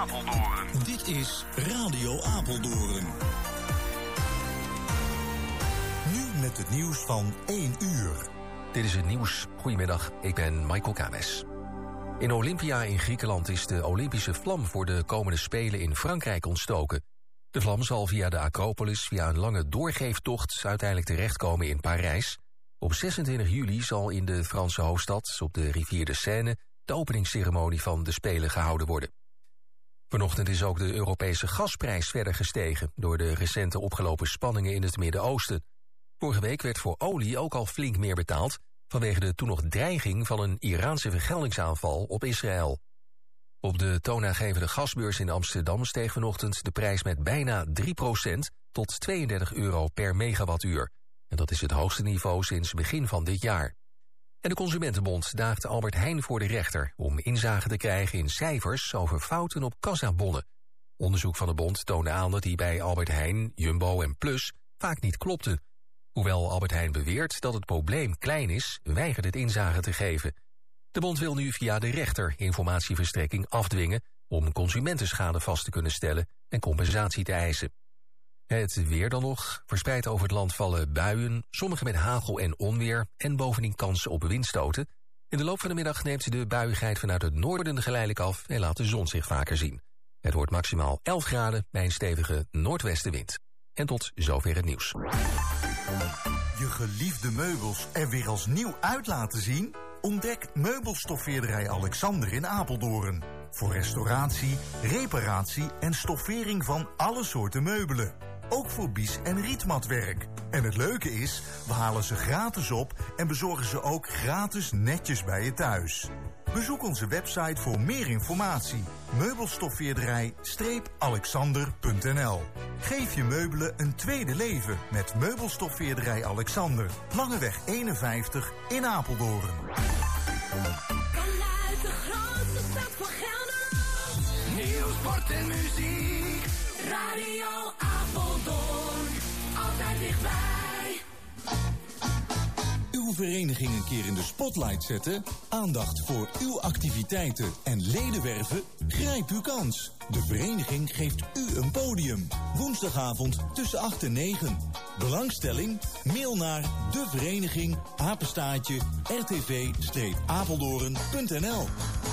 Apeldoorn. Dit is Radio Apeldoorn. Nu met het nieuws van 1 uur. Dit is het nieuws. Goedemiddag, ik ben Michael Kames. In Olympia in Griekenland is de Olympische vlam voor de komende Spelen in Frankrijk ontstoken. De vlam zal via de Acropolis via een lange doorgeeftocht uiteindelijk terechtkomen in Parijs. Op 26 juli zal in de Franse hoofdstad op de rivier de Seine de openingsceremonie van de Spelen gehouden worden. Vanochtend is ook de Europese gasprijs verder gestegen door de recente opgelopen spanningen in het Midden-Oosten. Vorige week werd voor olie ook al flink meer betaald vanwege de toen nog dreiging van een Iraanse vergeldingsaanval op Israël. Op de toonaangevende gasbeurs in Amsterdam steeg vanochtend de prijs met bijna 3% tot €32 per megawattuur. En dat is het hoogste niveau sinds begin van dit jaar. En de Consumentenbond daagt Albert Heijn voor de rechter om inzage te krijgen in cijfers over fouten op kassabonnen. Onderzoek van de bond toonde aan dat die bij Albert Heijn, Jumbo en Plus vaak niet klopten. Hoewel Albert Heijn beweert dat het probleem klein is, weigert het inzage te geven. De bond wil nu via de rechter informatieverstrekking afdwingen om consumentenschade vast te kunnen stellen en compensatie te eisen. Het weer dan nog. Verspreid over het land vallen buien, sommige met hagel en onweer en bovendien kansen op windstoten. In de loop van de middag neemt de buiigheid vanuit het noorden geleidelijk af en laat de zon zich vaker zien. Het wordt maximaal 11 graden bij een stevige noordwestenwind. En tot zover het nieuws. Je geliefde meubels er weer als nieuw uit laten zien? Ontdek meubelstoffeerderij Alexander in Apeldoorn. Voor restauratie, reparatie en stoffering van alle soorten meubelen. Ook voor bies- en rietmatwerk. En het leuke is, we halen ze gratis op en bezorgen ze ook gratis netjes bij je thuis. Bezoek onze website voor meer informatie. Meubelstoffeerderij-alexander.nl. Geef je meubelen een tweede leven met Meubelstoffeerderij Alexander. Langeweg 51 in Apeldoorn. Vanuit de grootste stad van Gelderland. Nieuws, sport en muziek. Radio Apeldoorn. Altijd dichtbij. Uw vereniging een keer in de spotlight zetten? Aandacht voor uw activiteiten en leden werven? Grijp uw kans. De vereniging geeft u een podium. Woensdagavond tussen 8 en 9. Belangstelling? Mail naar de vereniging rtv-apeldoorn.nl.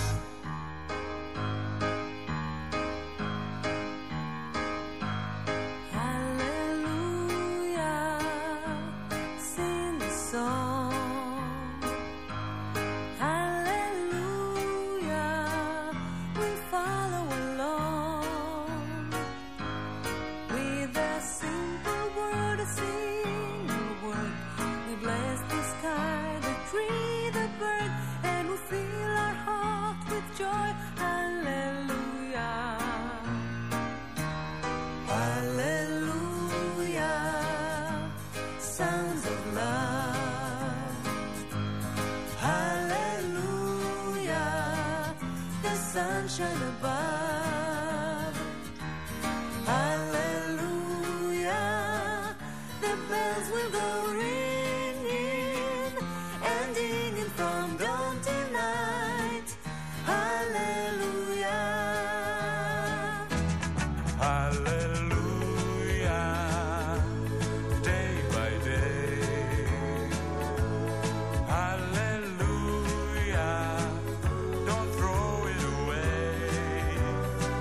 Sunshine above. Hallelujah. The bells will go ringing and dinging from dawn till night. Hallelujah. Hallelujah. Day by day. Hallelujah. Don't throw it away.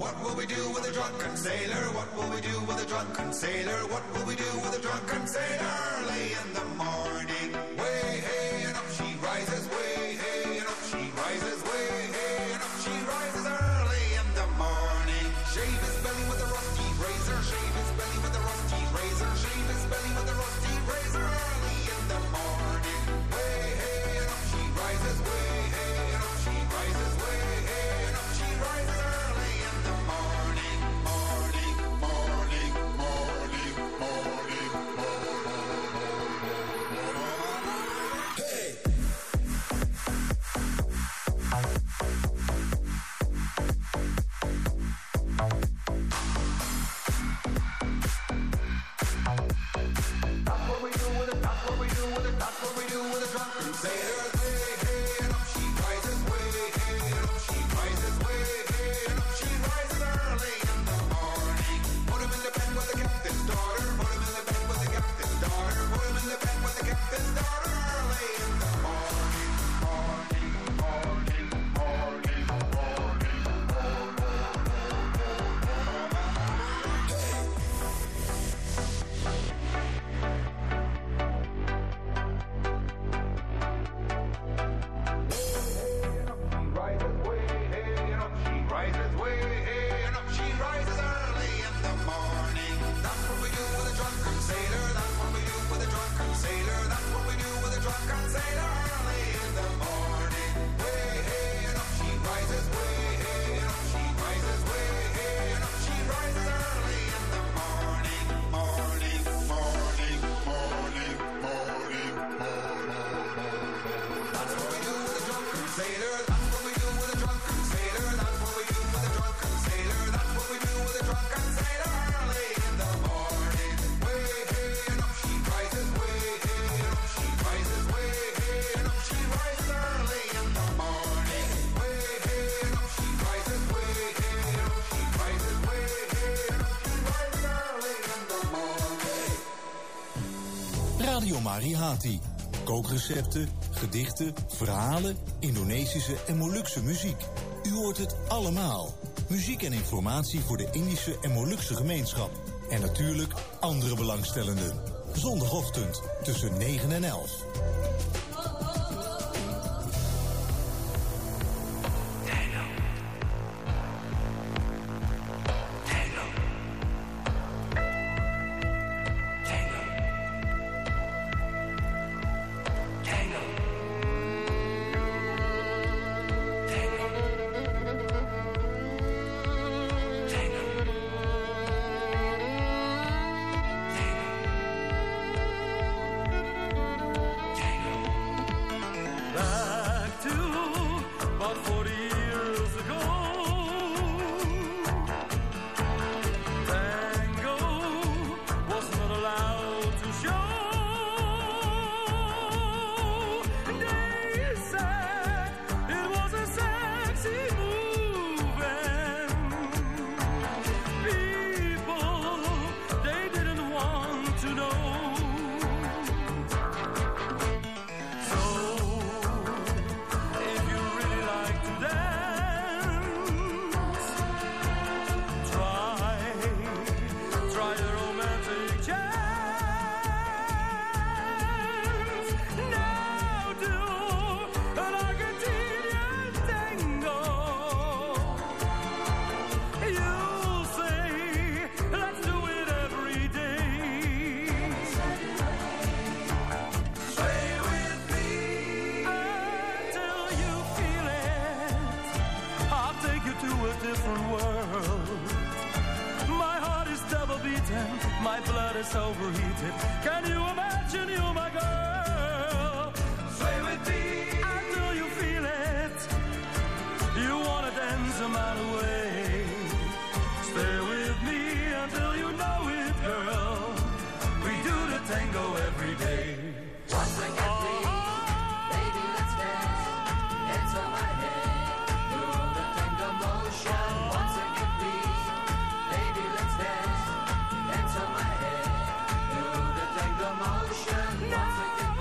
What will we do with a drunken sailor? What will we do with a drunken sailor? What will we do with a drunken sailor? Early in the morning, way hey, and up she rises, way hey, and up she rises, way hey, and up she rises early in the morning. Shave his belly with a rusty razor, shave his belly with a rusty razor, shave his belly with a rusty razor early in the morning. Way hey, and up she rises, way hey, and up she rises, way hey, and up she rises early in the morning, morning, morning, morning, morning, morning. Hey! That's what we do with it, that's what we do with it, that's what we do with a drunken sailor. Way hey, and up she rises, way hey, and up she rises, way hey, and up she rises early in the morning. Put him in the bed with the captain's daughter, put him in the bed with the captain's daughter, put him in the bed with the captain's daughter early in the morning, morning, morning, morning, morning, rises way hey, and up she rises way hey, and up she rises early in the morning. That's what we do with a drunken sailor. That's what we do with a drunken sailor. That's what we do with a drunken sailor early in the morning. Way hey, and up she rises way hey, and up she rises way hey, and up she rises early in the morning, morning, morning, morning, morning, morning. That's what we do with a drunken sailor. That's what we do with a drunken sailor. That's what we do with a drunken sailor. That's what we do with a drunken sailor early in the morning. Way hey, and up she rises, way hey, and up she rises, way hey, and up she rises early in the morning. Way hey, and up she rises, way hey, and up she rises, way hey, and up she rises early in the morning. Radio Marihati. Kookrecepten, gedichten, verhalen, Indonesische en Molukse muziek. U hoort het allemaal. Muziek en informatie voor de Indische en Molukse gemeenschap. En natuurlijk andere belangstellenden. Zondagochtend tussen 9 en 11. My blood is overheated. Can you imagine you, my girl? Sway with me until you feel it. You wanna dance a mile away. Stay with me until you know it, girl. We do the tango every day. Once I get free, baby, let's dance. Dance on my head. Do the tango motion. Once I get free, baby, let's dance. Dance on my head. Do the tango motion. Once I get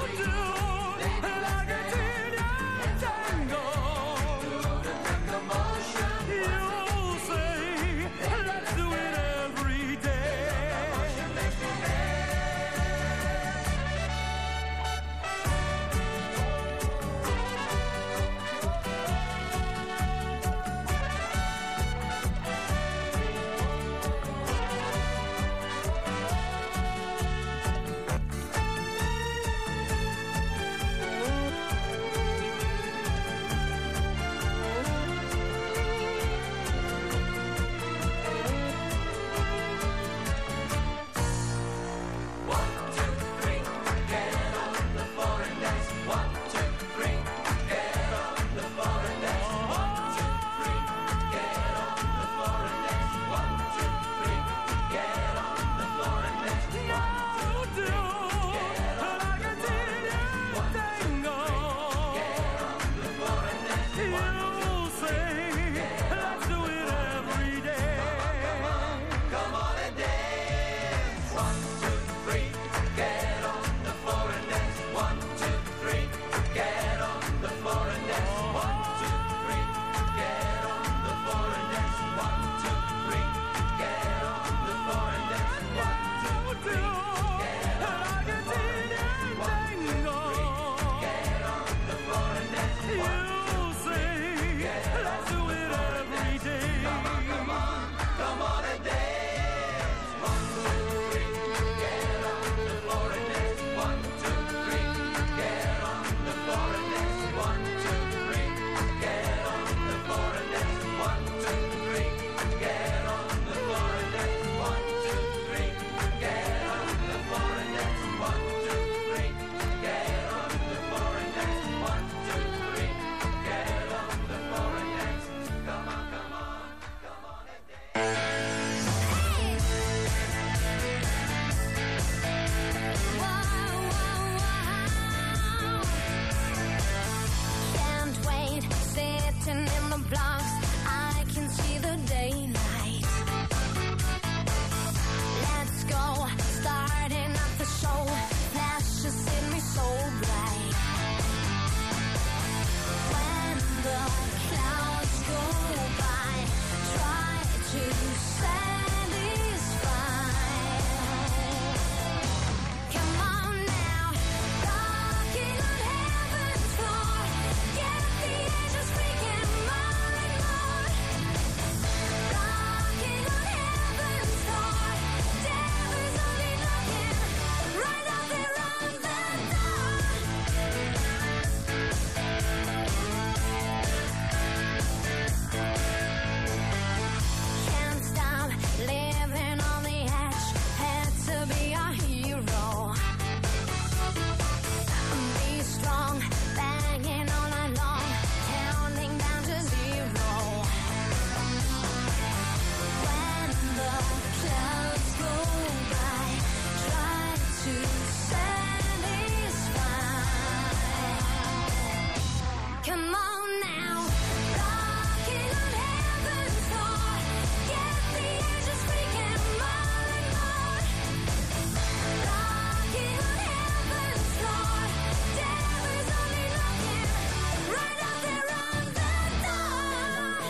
Come on now, rocking on heaven's door. Get the angels freaking more and more. Rocking on heaven's door. Devil's only knocking right out there on the door.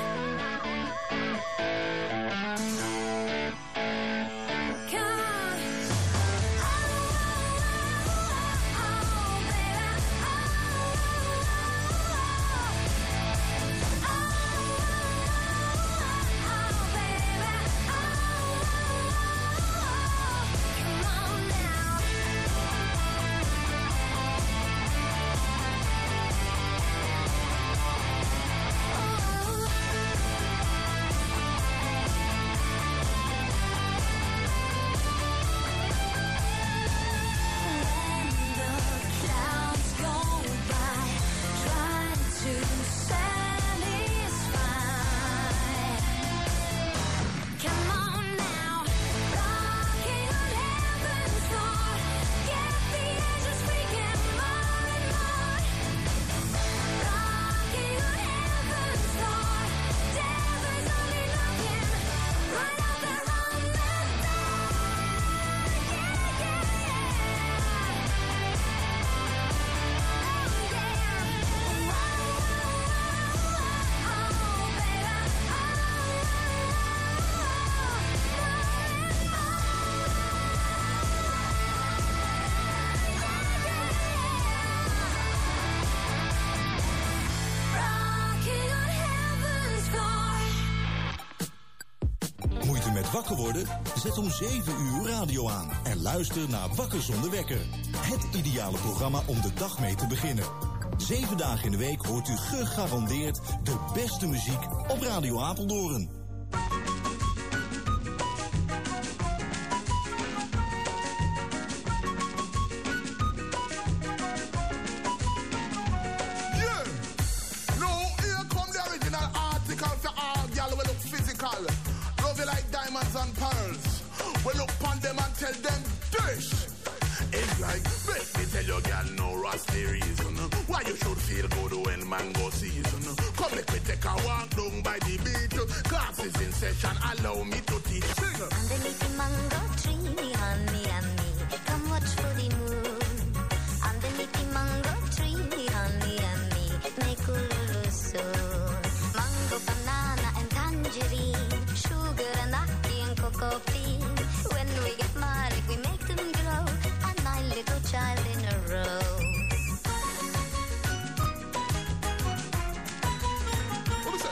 Come on. Wakker worden? Zet om 7 uur radio aan en luister naar Wakker zonder wekker. Het ideale programma om de dag mee te beginnen. 7 dagen in de week hoort u gegarandeerd de beste muziek op Radio Apeldoorn. Yeah, no, here come the original article for all y'all will look physical. Love you like diamonds and pearls. We look upon them and tell them dish. It's like, make me tell you, girl, no rusty reason why you should feel good when mango season. Come, let me take a walk down by the beach. Classes in session, allow me to teach. Sing. Underneath the mango tree, honey, honey, come watch for the moon. Underneath the mango tree, honey, honey, make ululu soon. Mango, banana, and tangerine, sugar and ackee and cocoa bean. When we get married, we make them grow, a 9 little child in a row. What is that?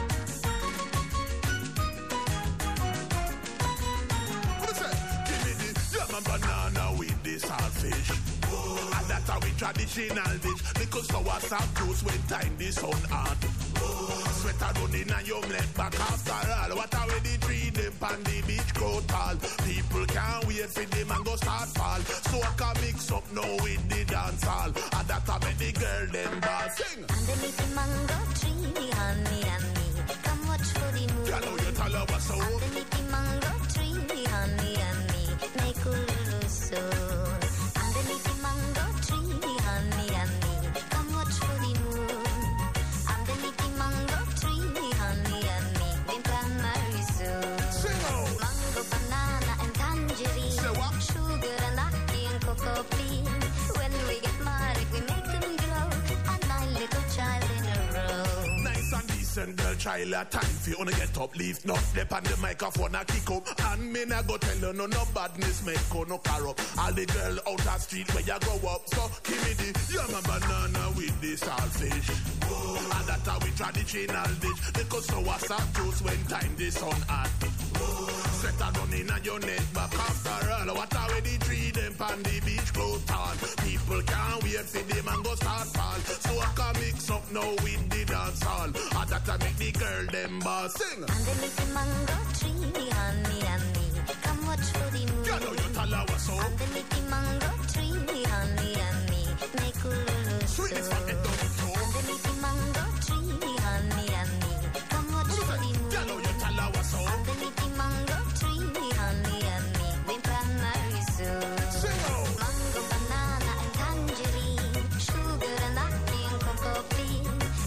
What is that? Give me the yam and banana with the saltfish. And that's how we traditional dish. Because sour sap juice when time the sun hot. Sweater running and young leg back after all. What are we the tree them on the beach grow tall. People can't wait for them and go start fall. So I can mix up now with the dance hall. And that I make the girl them ball sing. Underneath the mango tree, honey, honey, come watch for the moon. You know you tell her what's so. Underneath the mango tree, honey, honey, make ululu soon. Underneath the mango tree, honey, honey, come watch for the moon. Underneath the mango tree, honey, honey, we plan marry soon. Sing out. Mango, banana, and tangerine. Say what? Sugar and ackee and cocoa bean. When we get married, we make them grow, a 9 little child in a row. Nice and decent girl, child, a time for you to get up, leave no step on the microphone a kick up. And me nah go tell you no badness make you no car up. All the girl out the street where you grow up. So give me the yam and banana with the saltfish. And that's how we traditional dish. Because so what's up juice when time the sun hot. Sweater running on your neck back after all. What are we the tree them on the beach grow tall. People can't wait for them and go start fall. So I can mix up now with the dance hall. And that I make the girl them ball sing. Underneath the mango tree, honey, honey, come watch for the moon. You know you tell her what's up. Underneath the mango tree, honey, honey, make ululu Sweetness soon. from the down too. Underneath the mango tree, honey, honey, come watch for the moon. You know you tell her what's up. Underneath the mango tree, honey, honey, we plan marry soon. Sing out. Mango, banana, and tangerine, sugar and ackee and cocoa bean.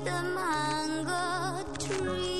the mango tree.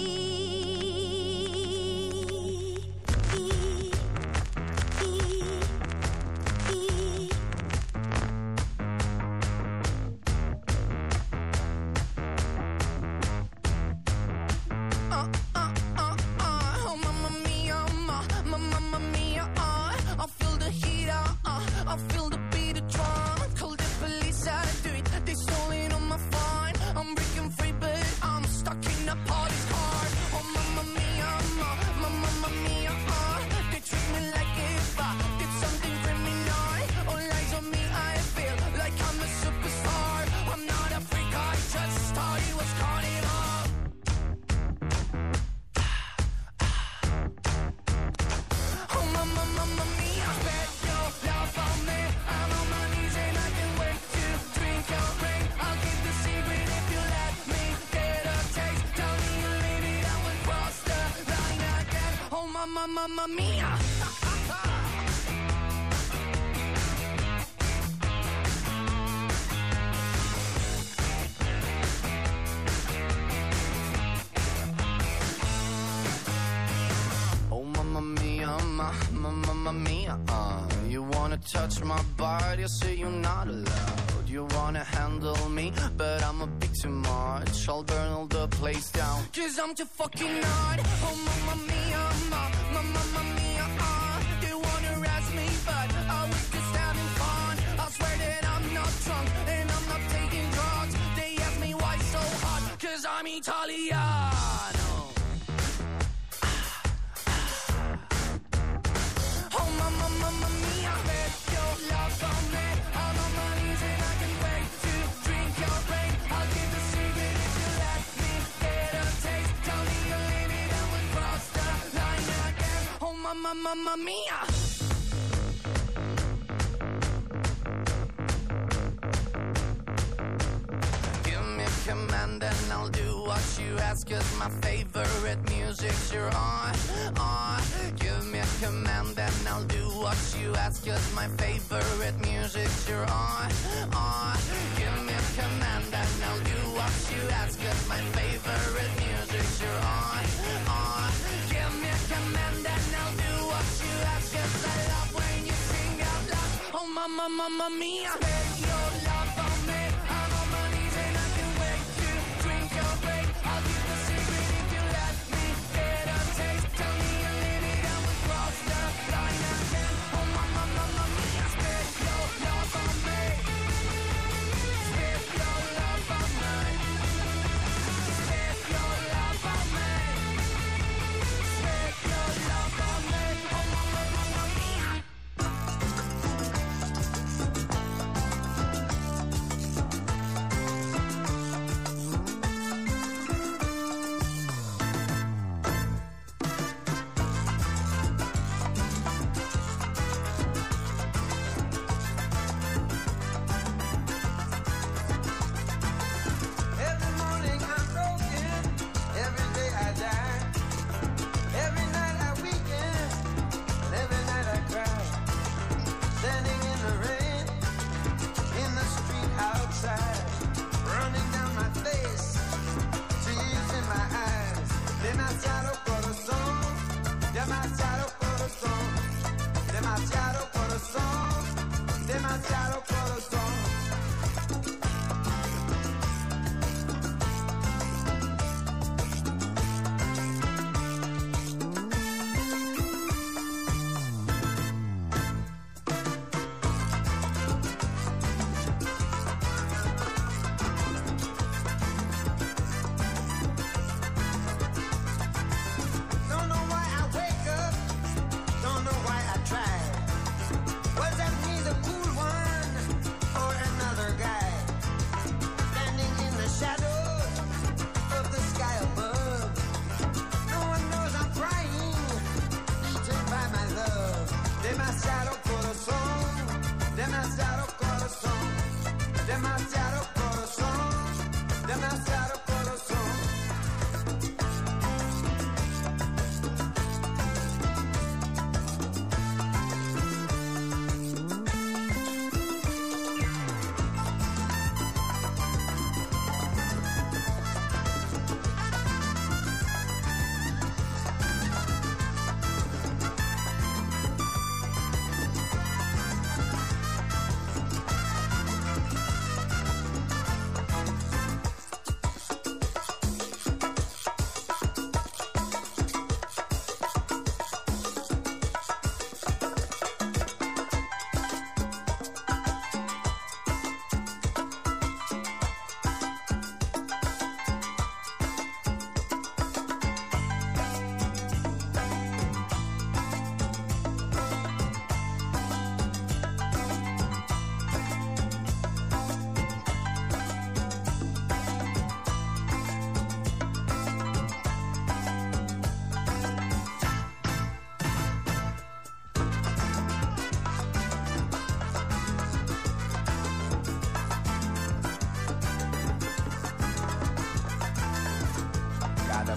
Oh, mamma mia, mamma mia, I feel the heat, I feel the beat of drum. Call the police, I do it, they stolen on my phone. I'm breaking free, but I'm stuck in a party's heart. Oh, mamma mia, mamma mia, they treat me like if I did something criminal. All eyes on me, I feel like I'm a superstar. I'm not a freak, I just thought it was carnival. Oh, mamma mia, bet your love on me. I'm on my knees and I can't wait to drink your rain. I'll keep the secret if you let me get a taste. Tell me you leave it, I will cross the line again. Oh, mamma mia. Oh, mamma mia, mamma mia, you wanna touch my body, say you're not allowed. You wanna handle me, but I'm a bit too much. I'll burn all the place down, 'cause I'm too fucking hot. Oh, mamma mia, mamma mia, they wanna arrest me, but I was just having fun. I swear that I'm not drunk, and I'm not taking drugs. They ask me why so hot, 'cause I'm Italiano. Oh, mamma mia, bet your love on me. I'm on my knees and I can't wait to drink your rain. I'll keep the secret if you let me get a taste. Tell me you leave it and we'll cross the line again. Oh, mamma mia. Give me a command and I'll do what you ask, 'cause my favorite music's you're on. Give me a command and I'll do what you ask, 'cause my favorite music's you're on. Give me a command and I'll do what you ask, 'cause my favorite music's you're on. Give me a command and I'll do what you ask, 'cause I love when you sing out loud. Oh, mamma mia, bet your love on me. I'm on my knees and I can't wait to drink your rain. I'll keep the secret if you let me get a taste. Tell me you leave it and we'll cross the line again. Oh, mamma mia, spit your love on me. Spit your love on me. Spit your love on me. Spit your love on me. Oh, mamma mia. Every morning I'm broken, every day I die. Every night I weaken, and every night I cry. Standing in the rain, in the street outside, running down my face, tears in my eyes. Demasiado corazón, demasiado corazón, demasiado corazón, demasiado corazón. Don't know why I wake up, don't know why I try. Was that me, the cool one, or another guy? Standing in the shadow of the sky above. No one knows I'm crying, eaten by my love. Demasiado corazón, demasiado corazón, demasiado corazón, demasiado corazón.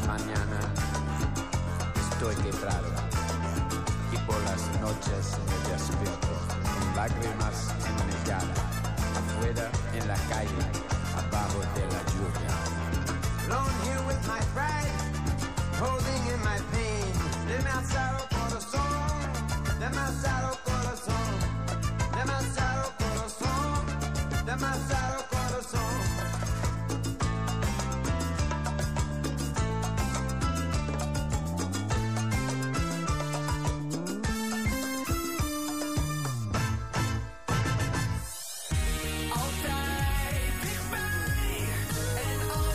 mañana estoy quebrado y por las noches me despierto con lágrimas en mi cara, afuera en la calle, abajo de la lluvia. Alone here with my pride, holding in my pain. Demasiado corazón, demasiado corazón, demasiado corazón, demasiado corazón. Altijd dichtbij en altijd.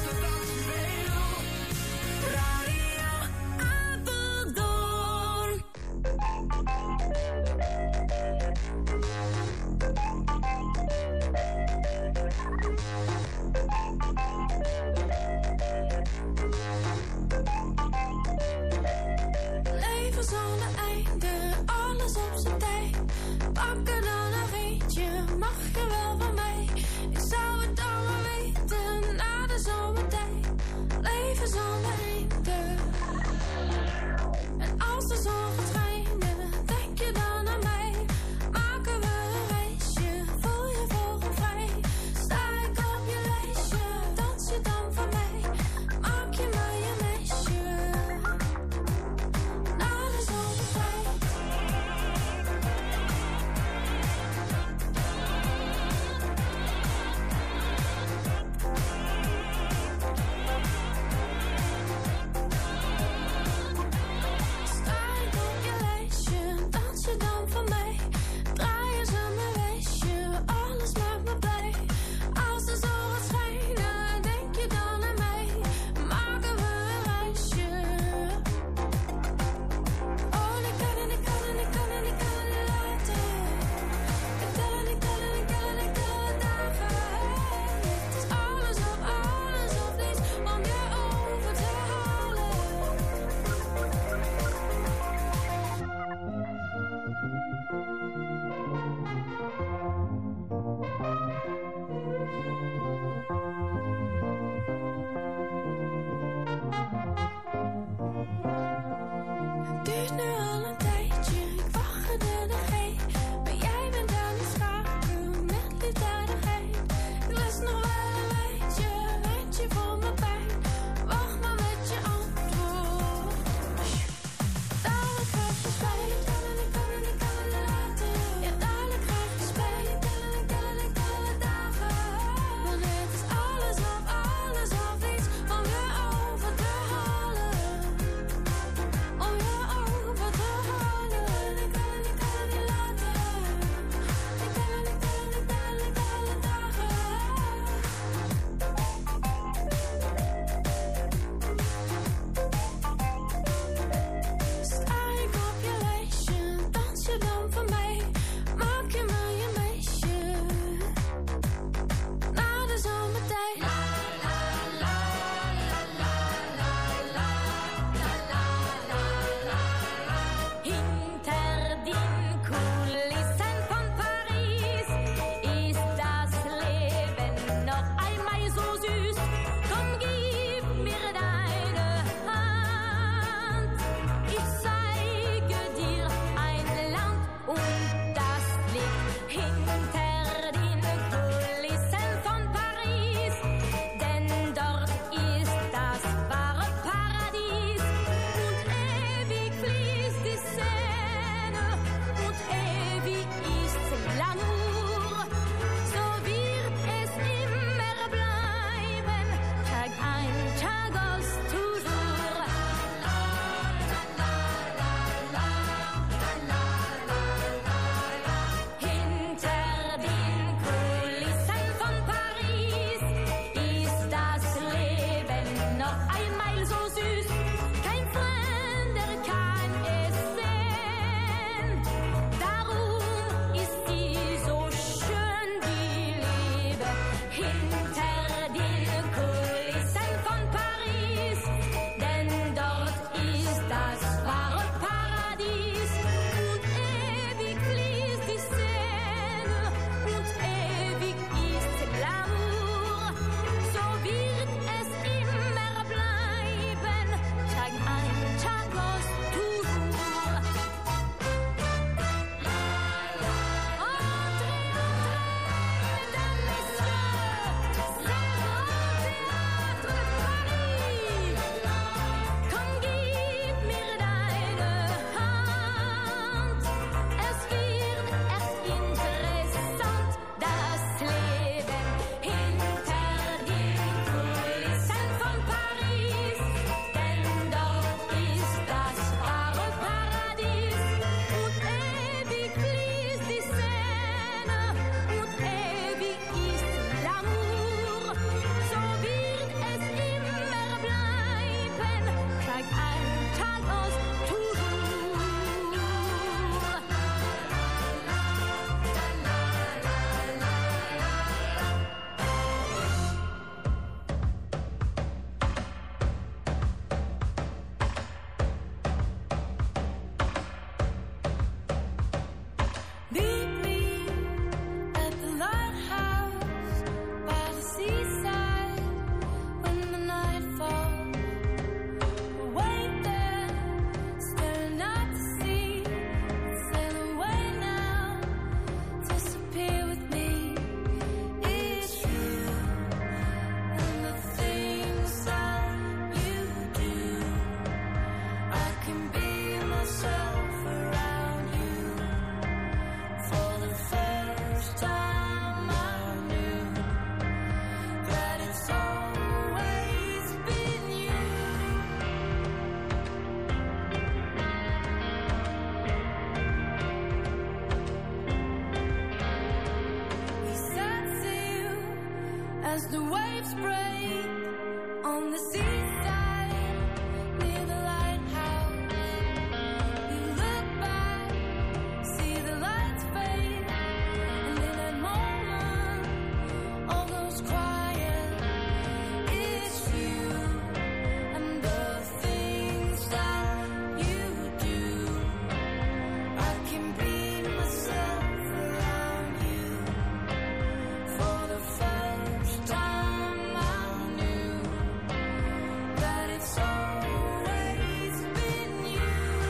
the waves break on the seaside near the lighthouse. You look back, see the lights fade, and in that moment, all goes quiet. It's you and the things that you do. I can be myself around you. For the first time I knew that it's always been you.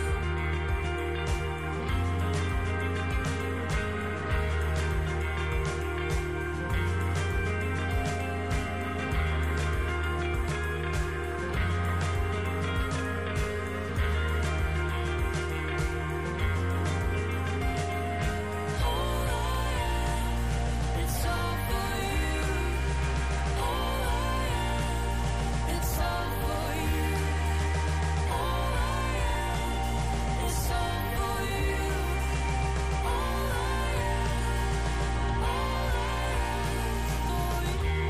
It's all for you. All I am, it's all for you. All I am, it's all for you. All I am, for you.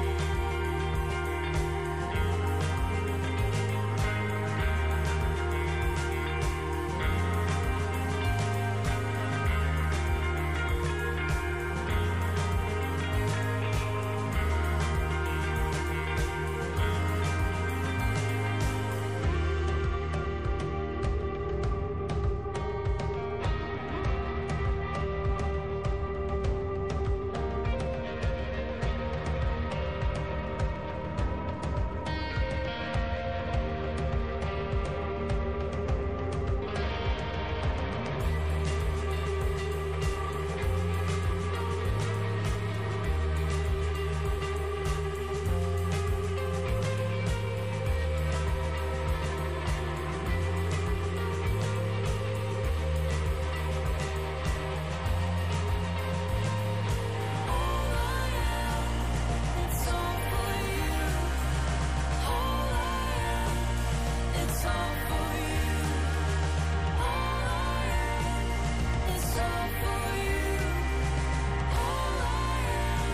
It's all for you. All I am, it's all for you. All I am, it's all for you. All I am,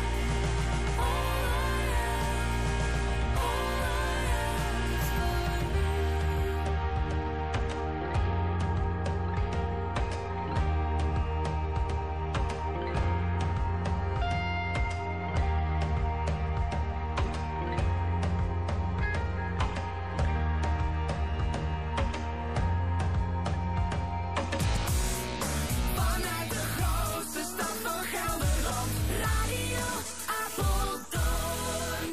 is for vanuit de grootste stad van Gelderland, Radio Apeldoorn.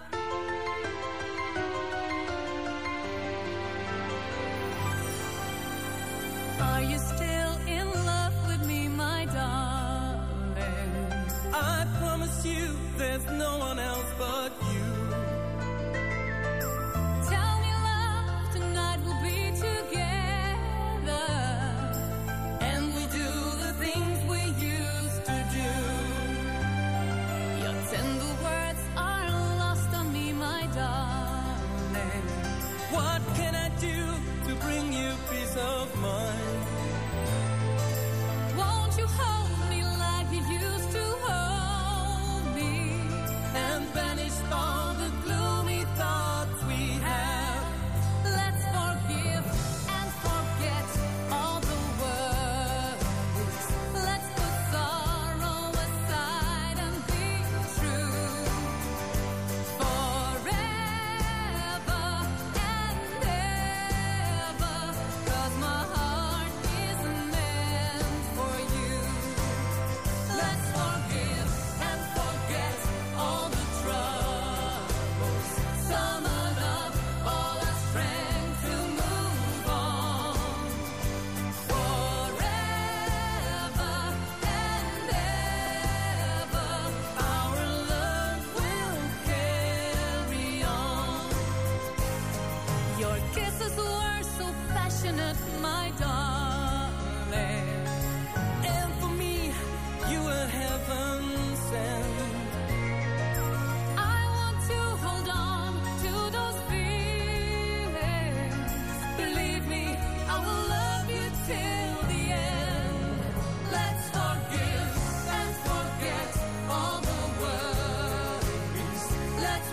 Are you still in love with me, my darling? I promise you there's no one else but you. Tell me, love, tonight we'll be together, And we do the things we used to do. your tender words are lost on me, my darling. What can I do to bring you peace of mind? Won't you hold me like you used to hold me? And banish all the gloomy thoughts we have. Let's forgive and forget all the words. Let's put sorrow aside and be true. Forever and ever, 'cause my heart is meant for you. Let's forgive and forget all the troubles. Summon up all our strength to move on. Forever and ever, our love will carry on. Your kisses were so passionate, my darling. And for me, you were heaven sent. I want to hold on to those feelings. Believe me, I will love you till the end. Let's forgive and forget all the worries. Let's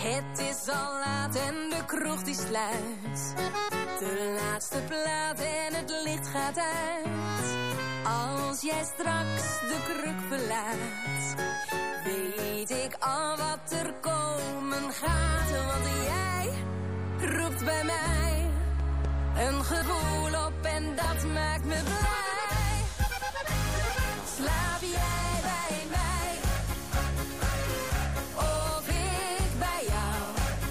Het is al laat en de kroeg die sluit. De laatste plaat en het licht gaat uit. Als jij straks de kruk verlaat, weet ik al wat er komen gaat. Want jij roept bij mij een gevoel op en dat maakt me blij. Slaap jij bij mij? Of ik bij jou?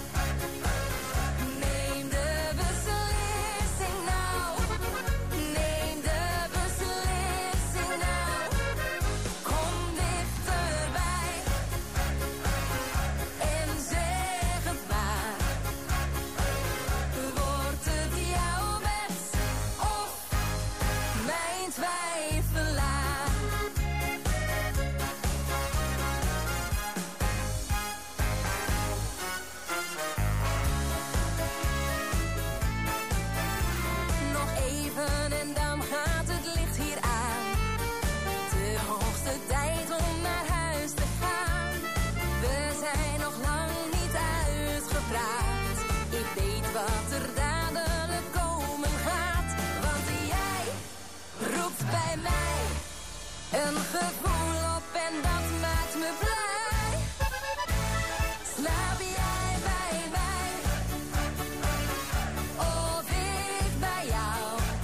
Neem de beslissing nou. Neem de beslissing nou. Kom dichterbij en zeg het maar. Wordt het jouw bed of mijn twijfelaar? Nog even en dan gaat het licht hier aan. De hoogste tijd om naar huis te gaan. We zijn nog lang niet uitgepraat. Ik weet wat er dadelijk komen gaat. Want jij roept bij mij een gevoel op en dat maakt me blij. Slaap jij bij mij? Of ik bij jou?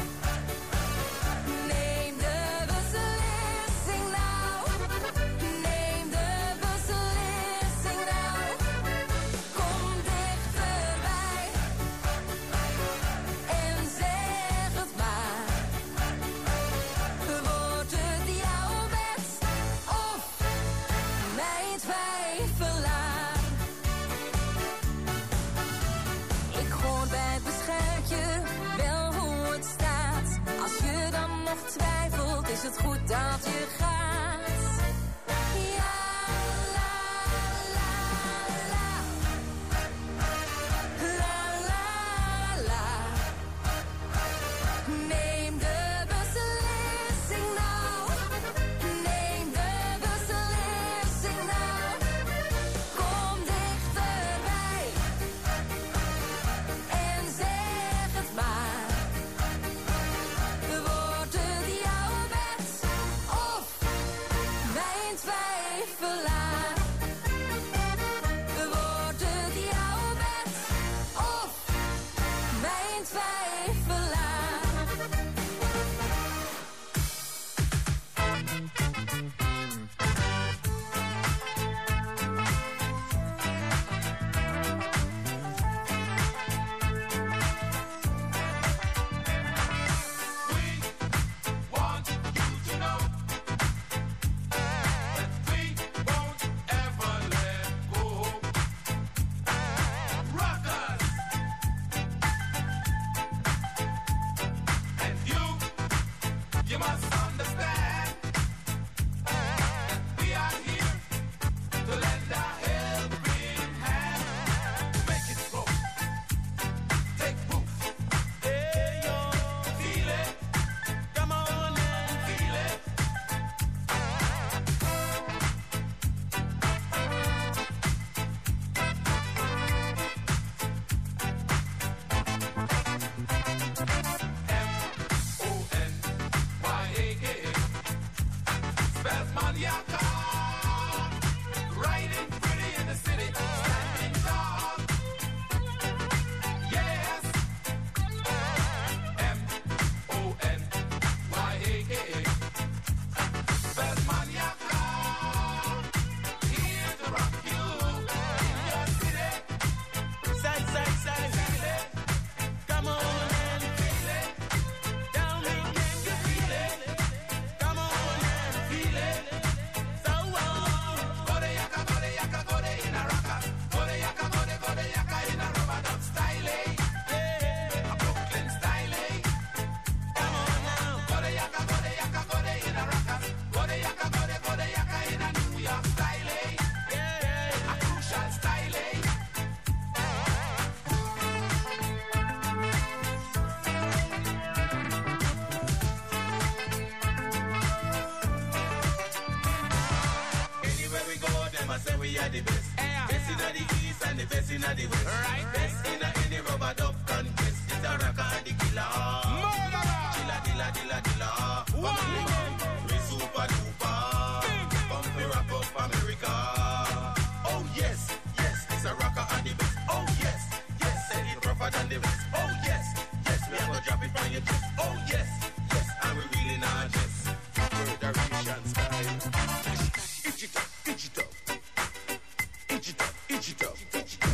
Neem de beslissing nou. Neem de beslissing nou. Kom dichterbij en zeg het maar. Wordt het jouw bed of mijn twijfelaar? Ik hoor bij het beschuitje wel hoe het staat. Als je dan nog twijfelt, is het goed dat je gaat. Ja, la, la, la. La, la, la. Neem de beslissing nou. Neem de beslissing nou. Kom dichterbij en zeg het maar. Wordt het jouw bed of best in the West. Right. Best in any rubber dub contest. It's a rocker and the killer. Dilla, dilla, dilla, dilla. Family man, we super duper. Bump it rap up America. Oh yes, yes, it's a rocker and the best. Oh yes, yes, say it rougher than the rest. Oh yes, yes, we are gonna drop it from your chest. Oh yes, yes, and we really not just Federation style. Itch it up, itch it up. Itch it up, itch it up.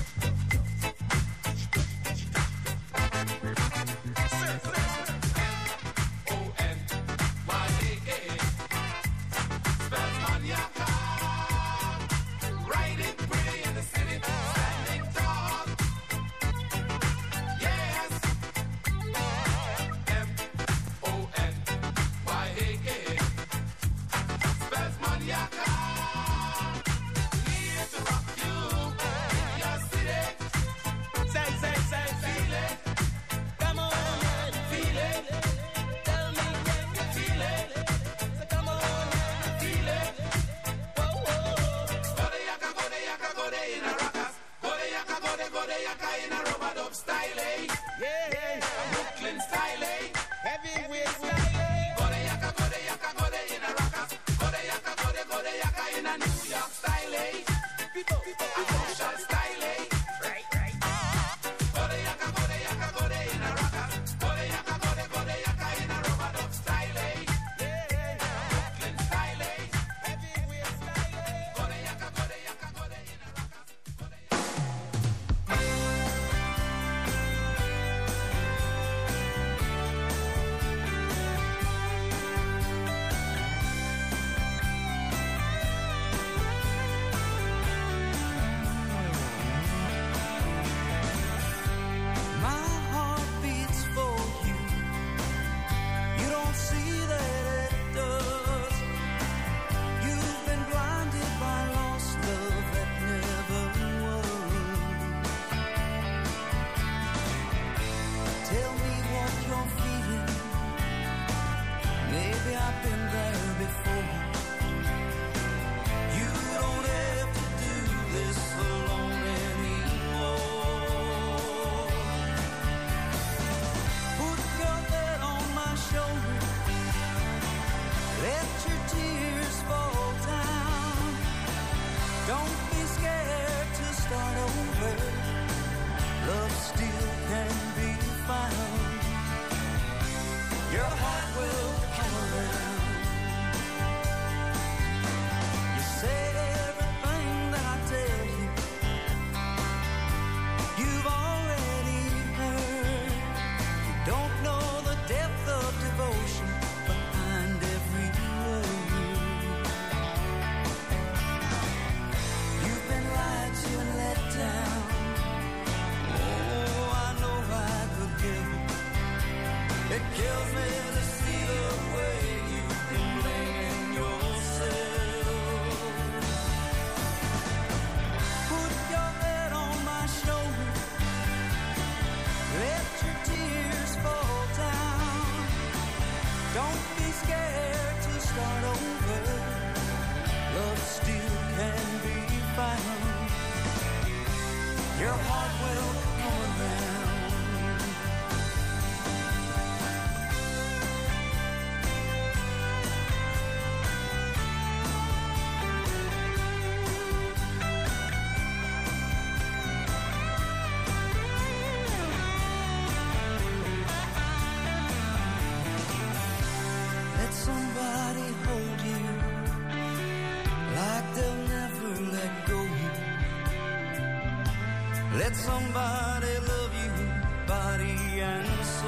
Let somebody love you, body and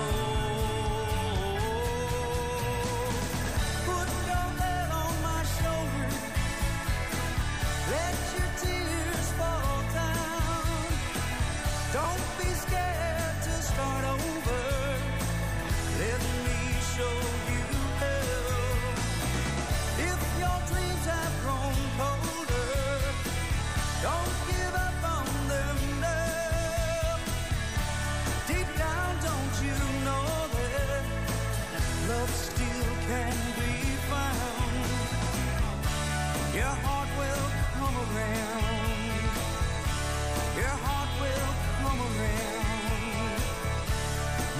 soul. Put your head on my shoulder. Let your tears fall down. Don't be scared to start over. Let me show you how. If your dreams have grown colder, don't give up on them now.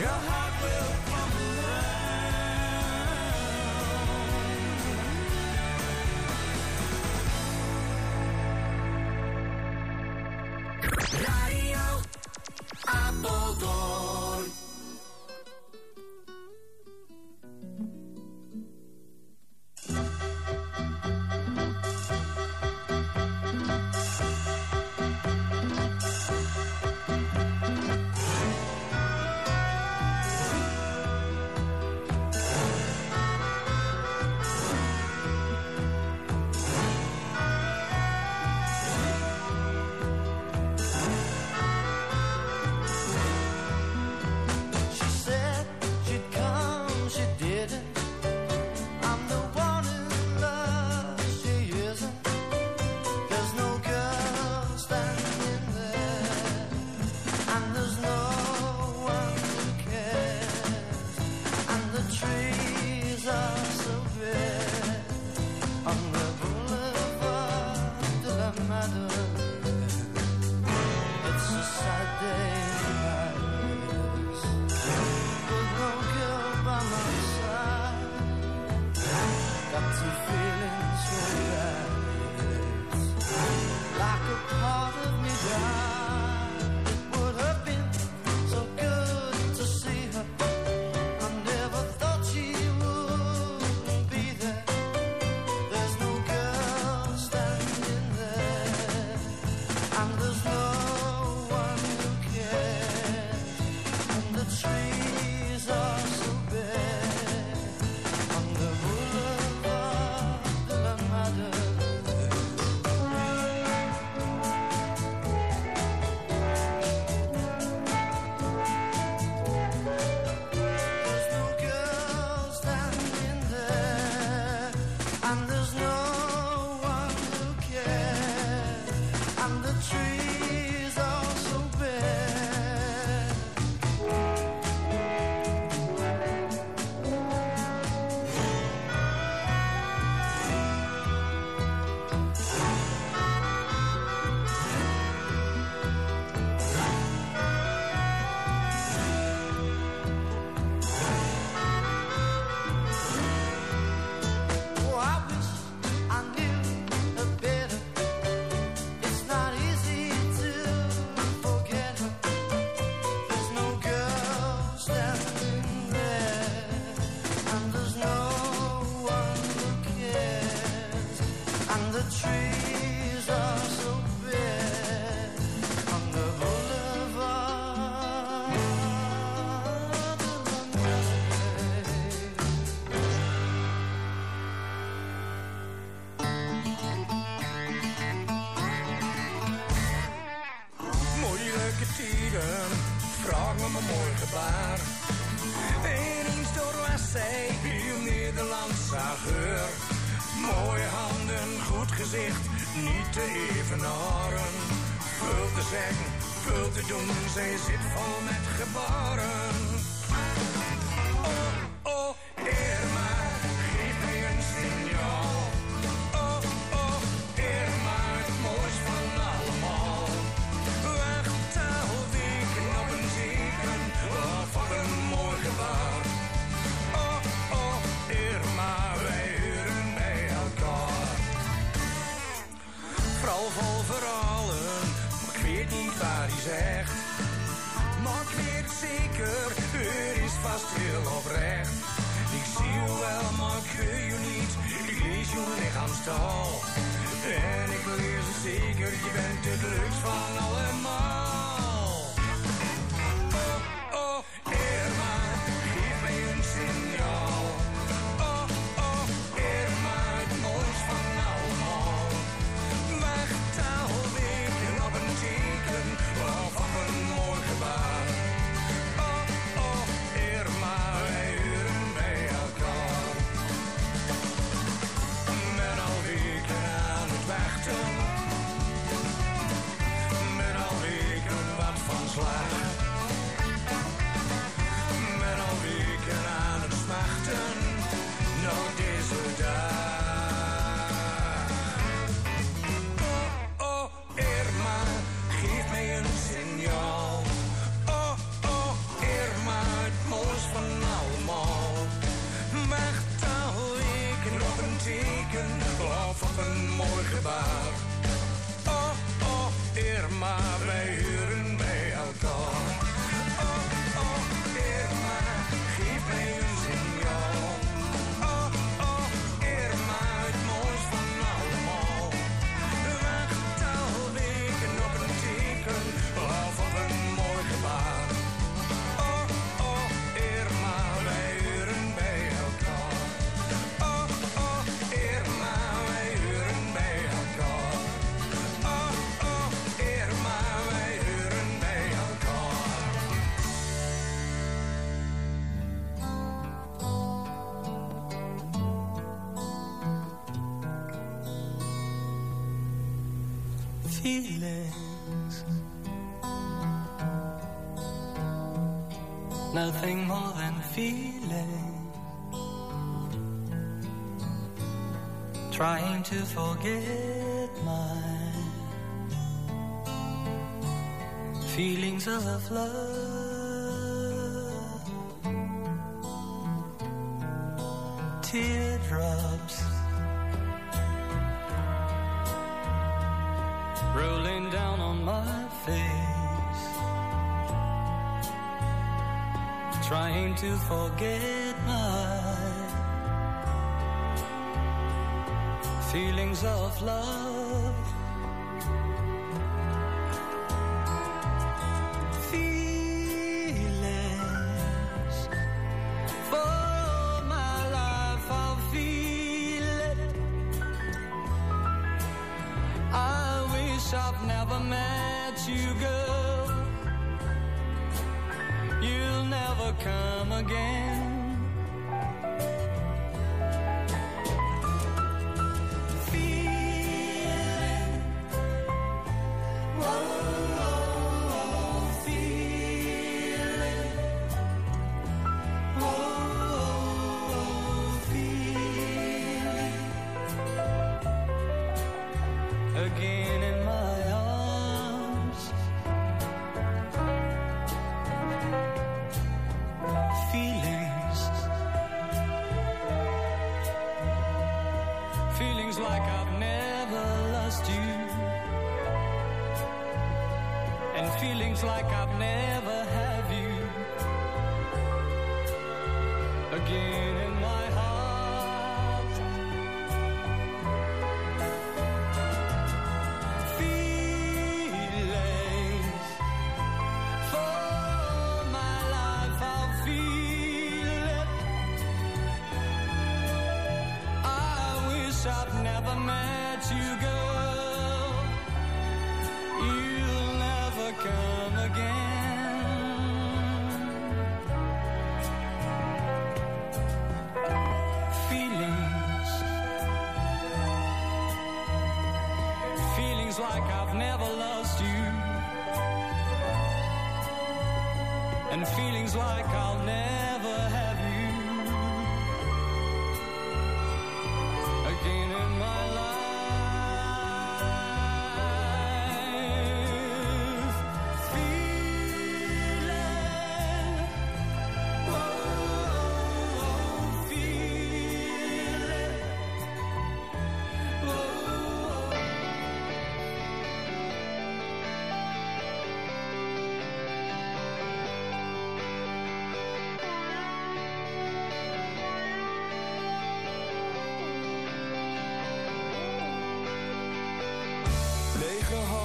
your heart will come around. Radio Apeldoorn. Met al feelings, nothing more than feeling, trying to forget my feelings of love. Teardrops rolling down on my face, trying to forget my feelings of love. Feelings for my life, I'll feel it. I wish I've never met you, girl. You'll never come again. Again in my arms, feelings, feelings like I've never lost you, and feelings like I've never had you. Again in my heart. I've never met you, girl. You'll never come again. Feelings, feelings like I've never lost you, and feelings like I'll never have you. Again in my life, feeling, oh, feeling, Lege